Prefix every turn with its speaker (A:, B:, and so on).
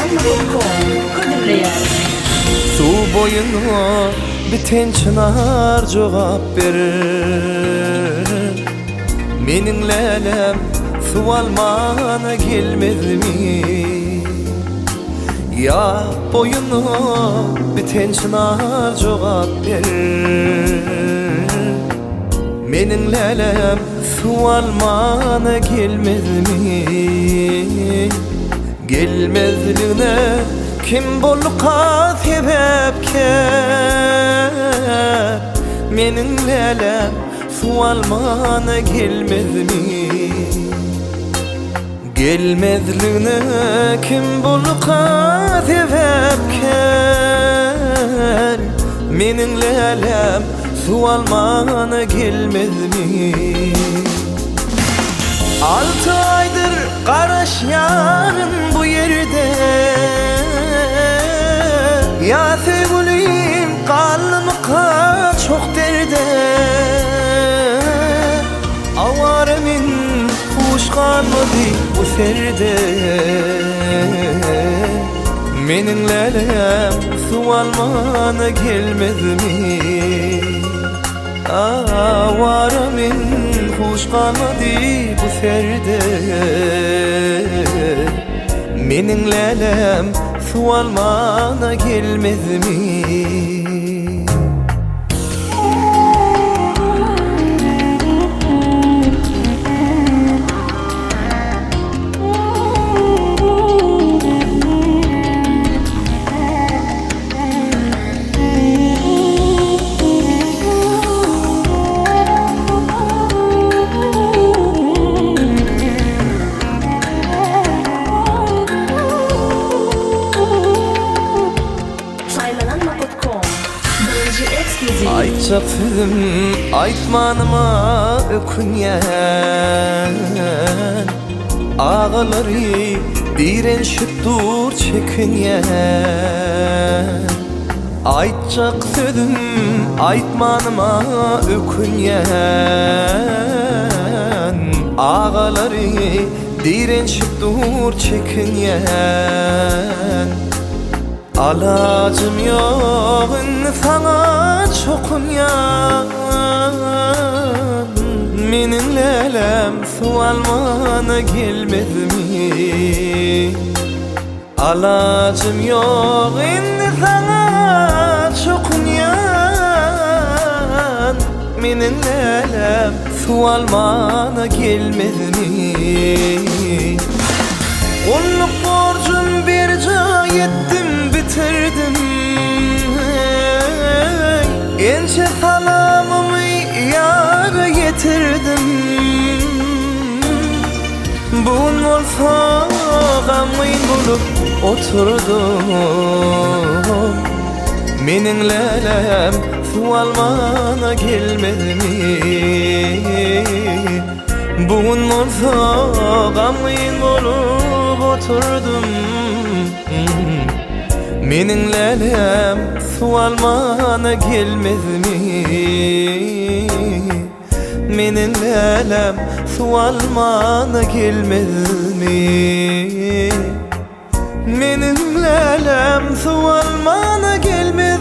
A: Su boyuna biten çınar cevap verir. Mening lelem su almana gelmedimi? Ya boyuna biten çınar cevap verir. Mening lelem su almana gelmedimi? Gelmezliğine kim bolluğa sebepkar? Mening lelem su almana gelmezmi? Gelmezliğine kim bolluğa sebepkar? Mening lelem su almana gelmezmi? 6 aydır qarashyan bu yerde. Ya sevgilim qalbimga çok derde. Avaremin huş qalmadı bu serde. Mening lelem su almana gelmezmi? Avaremin huş qalmadı bu serde. Mening lelem su almana gelmezmi? Aytjak sözüm aytmanıma ökünyen. Ağaları direnşiptur çekinyen. Aytjak sözüm aytmanıma ökünyen. Ağaları direnşiptur çekinyen. Alacım yoğun sana çokunyan. Mening lelem su almana gelmezmi? Alacım yoğun sana çokunyan. Mening lelem su almana gelmezmi? Onluk borcum bir ettim bitirdim. Ence salamımı yâra getirdim. Bugün olsa gamın bulup oturdum. Mening lelem su almana gelmezmi? Bugün olsa gamın bulup oturdum. Mening lelem su almana gelmezmi? Mening lelem su almana gelmezmi? Mening lelem su almana gelmezmi?